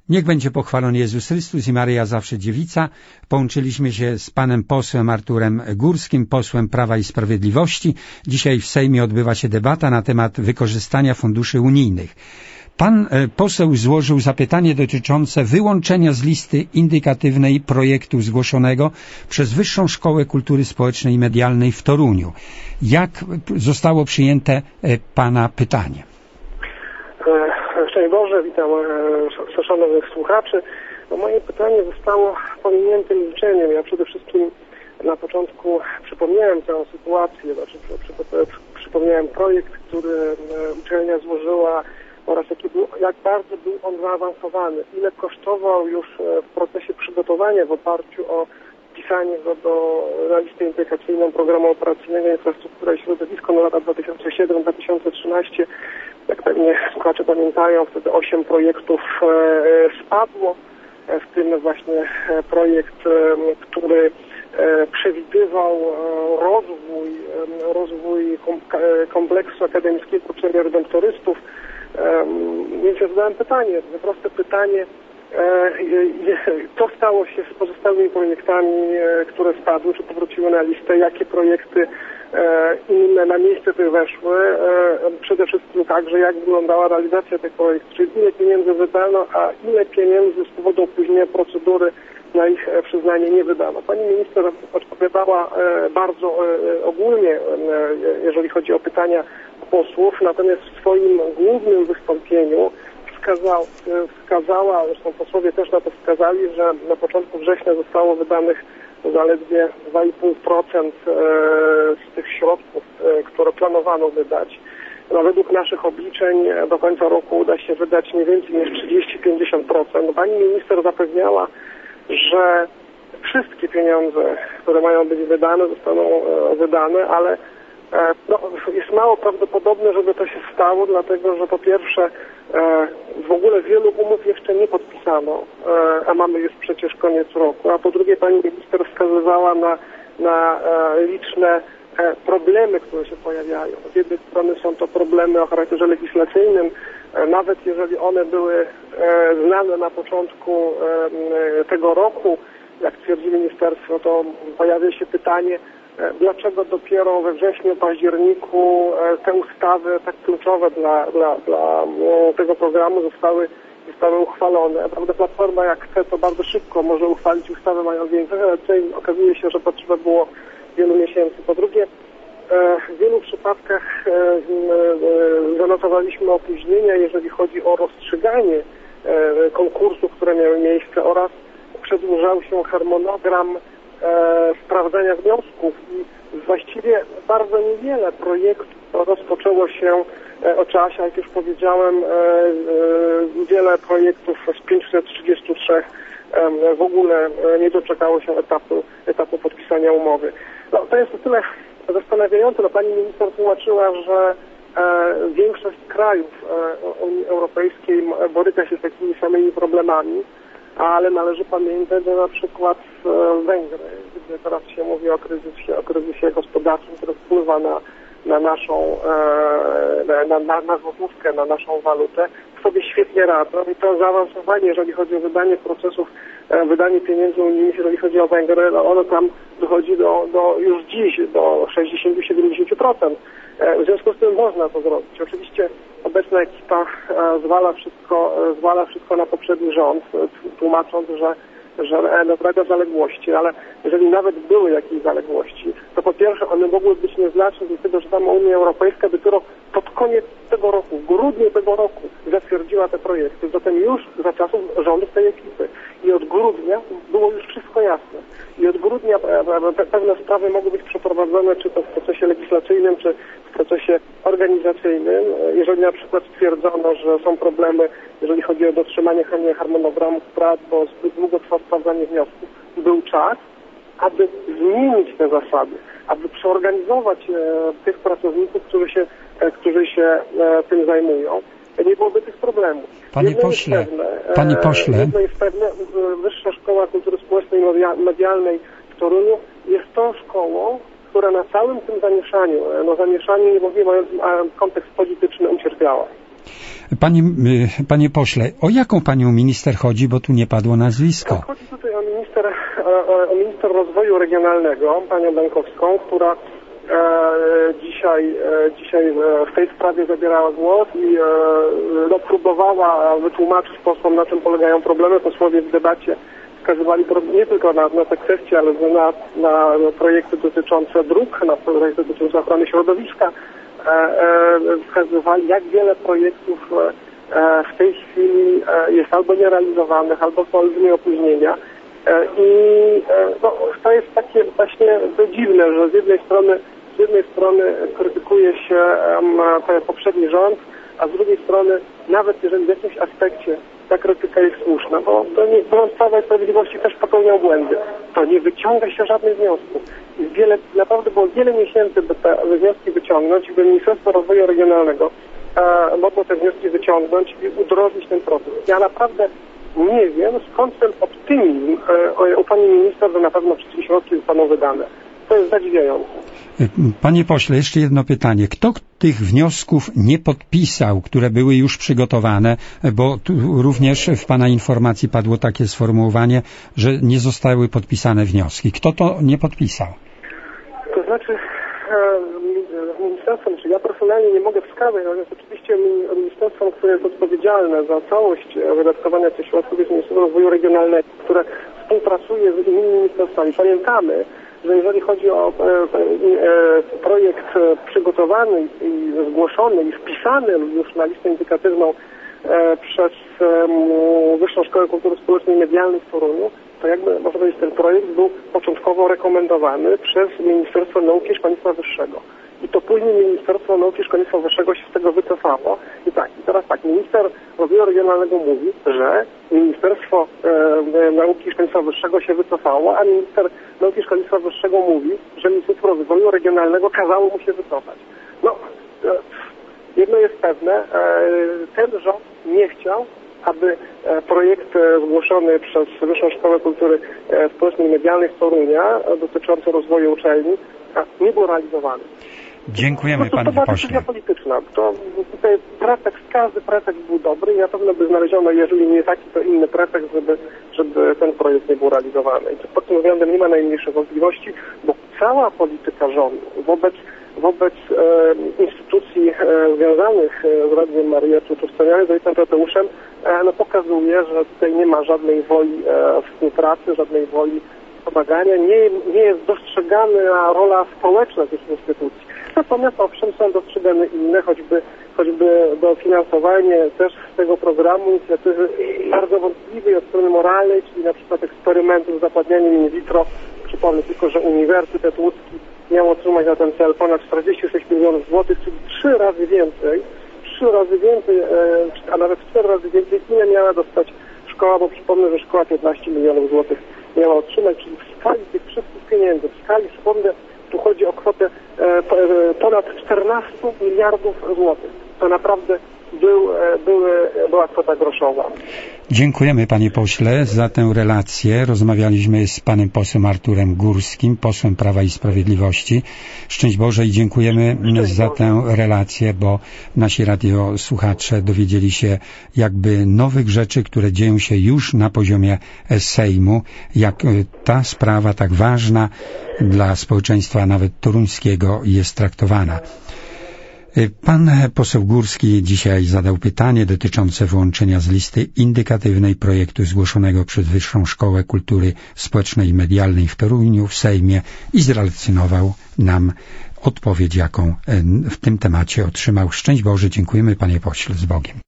Niech będzie pochwalony Jezus Chrystus i Maryja zawsze dziewica. Połączyliśmy się z panem posłem Arturem Górskim, posłem Prawa i Sprawiedliwości. Dzisiaj w Sejmie odbywa się debata na temat wykorzystania funduszy unijnych. Pan poseł złożył zapytanie dotyczące wyłączenia z listy indykatywnej projektu zgłoszonego przez Wyższą Szkołę Kultury Społecznej i Medialnej w Toruniu. Jak zostało przyjęte pana pytanie? Szczęść Boże, witam szanownych słuchaczy. Moje pytanie zostało pominięte milczeniem. Ja przede wszystkim na początku przypomniałem całą sytuację, przypomniałem projekt, który uczelnia złożyła oraz jak bardzo był on zaawansowany, ile kosztował już w procesie przygotowania w oparciu o wpisanie go na listę implikacyjną Programu Operacyjnego Infrastruktura i Środowisko na lata 2007-2013. Jak pewnie słuchacze pamiętają, wtedy 8 projektów spadło, w tym właśnie projekt, który przewidywał rozwój kompleksu akademickiego uczelni redemptorystów. Więc ja zadałem pytanie, proste pytanie, co stało się z pozostałymi projektami, które spadły, czy powróciły na listę, jakie projekty inne na miejsce tych weszły, przede wszystkim także jak wyglądała realizacja tych projektów, czyli ile pieniędzy wydano, a ile pieniędzy z powodu opóźnienia procedury na ich przyznanie nie wydano. Pani minister odpowiadała bardzo ogólnie, jeżeli chodzi o pytania posłów, natomiast w swoim głównym wystąpieniu wskazała, zresztą posłowie też na to wskazali, że na początku września zostało wydanych zaledwie 2,5% z tych środków, które planowano wydać. No, według naszych obliczeń do końca roku uda się wydać nie więcej niż 30-50%. Pani minister zapewniała, że wszystkie pieniądze, które mają być wydane, zostaną wydane, ale jest mało prawdopodobne, żeby to się stało, dlatego że po pierwsze w ogóle wielu umów jeszcze nie podpisano, a mamy już przecież koniec roku, a po drugie pani minister wskazywała na liczne problemy, które się pojawiają. Z jednej strony są to problemy o charakterze legislacyjnym, nawet jeżeli one były znane na początku tego roku, jak twierdzi ministerstwo, to pojawia się pytanie, dlaczego dopiero we wrześniu, październiku te ustawy tak kluczowe dla tego programu zostały uchwalone. Prawda, Platforma jak chce, to bardzo szybko może uchwalić ustawy mające, ale tutaj okazuje się, że potrzeba było wielu miesięcy. Po drugie, w wielu przypadkach zanotowaliśmy opóźnienia, jeżeli chodzi o rozstrzyganie konkursów, które miały miejsce, oraz przedłużał się harmonogram sprawdzania wniosków i właściwie bardzo niewiele projektów rozpoczęło się o czasie. Jak już powiedziałem, wiele projektów z 533 w ogóle nie doczekało się etapu podpisania umowy. No, to jest o tyle zastanawiające. No, pani minister tłumaczyła, że większość krajów Unii Europejskiej boryka się z takimi samymi problemami, ale należy pamiętać, że na przykład Węgry, gdzie teraz się mówi o kryzysie gospodarczym, który wpływa na naszą na złotówkę, na naszą walutę, sobie świetnie radzą i to zaawansowanie, jeżeli chodzi o wydanie pieniędzy unijnych, jeżeli chodzi o Węgry, no ono tam dochodzi już dziś do 60-70%. W związku z tym można to zrobić. Oczywiście obecna ekipa zwala wszystko na poprzedni rząd, tłumacząc, że naprawia zaległości, ale jeżeli nawet były jakieś zaległości, to po pierwsze one mogły być nieznaczne, dlatego że sama Unia Europejska dopiero pod koniec tego roku, w grudniu tego roku zatwierdziła te projekty, zatem już za czasów rządów tej ekipy. I od grudnia było już wszystko jasne. I od grudnia pewne sprawy mogły być przeprowadzone, czy to w procesie legislacyjnym, czy w procesie organizacyjnym. Jeżeli na przykład stwierdzono, że są problemy, jeżeli chodzi o dotrzymanie harmonogramów prac, bo zbyt długo trwa sprawdzanie wniosków, był czas, aby zmienić te zasady, aby przeorganizować tych pracowników, którzy się tym zajmują. Nie byłoby tych problemów. Panie pośle, jedno jest pewne, Wyższa Szkoła Kultury Społecznej i Medialnej w Toruniu jest tą szkołą, która na całym tym zamieszaniu, nie mówię, mając kontekst polityczny, ucierpiała. Panie pośle, o jaką panią minister chodzi, bo tu nie padło nazwisko? Chodzi tutaj o minister rozwoju regionalnego, panią Bańkowską, która dzisiaj w tej sprawie zabierała głos i próbowała wytłumaczyć posłom, na czym polegają problemy. Posłowie w debacie wskazywali nie tylko na te kwestie, ale na projekty dotyczące dróg, na projekty dotyczące ochrony środowiska. Wskazywali, jak wiele projektów w tej chwili jest albo nierealizowanych, albo są olbrzymie opóźnienia. I to jest takie właśnie dziwne, że z jednej strony krytykuje się poprzedni rząd, a z drugiej strony, nawet jeżeli w jakimś aspekcie ta krytyka jest słuszna, bo Prawa i Sprawiedliwości też popełniał błędy, to nie wyciąga się żadnych wniosków. Naprawdę było wiele miesięcy, by te wnioski wyciągnąć, by Ministerstwo Rozwoju Regionalnego mogło te wnioski wyciągnąć i udrożnić ten proces. Ja naprawdę nie wiem, skąd ten optymizm u pani minister, że na pewno wszystkie środki zostaną wydane. To jest zadziwiające. Panie pośle, jeszcze jedno pytanie. Kto tych wniosków nie podpisał, które były już przygotowane, bo tu również w pana informacji padło takie sformułowanie, że nie zostały podpisane wnioski. Kto to nie podpisał? To znaczy ministerstwem, czy ja personalnie nie mogę wskazać, natomiast oczywiście ministerstwem, które jest odpowiedzialne za całość wydatkowania tych środków, jest Ministerstwo Rozwoju Regionalnego, które współpracuje z innymi ministerstwami. Pamiętamy, że jeżeli chodzi o projekt przygotowany i zgłoszony i wpisany już na listę indykatywną przez Wyższą Szkołę Kultury Społecznej i Medialnej w Toruniu, to jakby można powiedzieć, ten projekt był początkowo rekomendowany przez Ministerstwo Nauki i Szkolnictwa Wyższego. I to później Ministerstwo Nauki i Szkolnictwa Wyższego się z tego wycofało. I teraz minister rozwoju regionalnego mówi, że Ministerstwo Nauki i Szkolnictwa Wyższego się wycofało, a minister Nauki i Szkolnictwa Wyższego mówi, że Ministerstwo Rozwoju Regionalnego kazało mu się wycofać. Jedno jest pewne, ten rząd nie chciał, aby projekt zgłoszony przez Wyższą Szkołę Kultury Społecznej i Medialnej z Torunia dotyczący rozwoju uczelni nie był realizowany. Dziękujemy panie pośle. To była decyzja polityczna. To tutaj każdy pretekst był dobry i na pewno by znaleziono, jeżeli nie taki, to inny pretekst, żeby ten projekt nie był realizowany. I pod tym względem nie ma najmniejszych wątpliwości, bo cała polityka rządu wobec instytucji związanych z Radiem Maryjaczu czy wspomnianych z ojcem Tadeuszem pokazuje, że tutaj nie ma żadnej woli współpracy, żadnej woli pomagania, nie jest dostrzegana rola społeczna tych instytucji. Natomiast owszem, są dostrzegane inne, choćby dofinansowanie też z tego programu inicjatywy bardzo wątpliwej od strony moralnej, czyli na przykład eksperymentu z zapładnianiem in vitro. Przypomnę tylko, że Uniwersytet Łódzki miał otrzymać na ten cel ponad 46 milionów złotych, czyli 3 razy więcej, a nawet 4 razy więcej, ile miała dostać szkoła, bo przypomnę, że szkoła 15 milionów złotych miała otrzymać, czyli w skali tych wszystkich pieniędzy, przypomnę, tu chodzi o kwotę ponad 14 miliardów złotych. To naprawdę była kwota groszowa. Dziękujemy panie pośle za tę relację. Rozmawialiśmy z panem posłem Arturem Górskim, posłem Prawa i Sprawiedliwości. Szczęść Boże i dziękujemy za tę relację, bo nasi radiosłuchacze dowiedzieli się jakby nowych rzeczy, które dzieją się już na poziomie Sejmu, jak ta sprawa tak ważna dla społeczeństwa nawet toruńskiego jest traktowana. Pan poseł Górski dzisiaj zadał pytanie dotyczące wyłączenia z listy indykatywnej projektu zgłoszonego przez Wyższą Szkołę Kultury Społecznej i Medialnej w Toruniu w Sejmie i zrelacjonował nam odpowiedź, jaką w tym temacie otrzymał. Szczęść Boże, dziękujemy panie pośle, z Bogiem.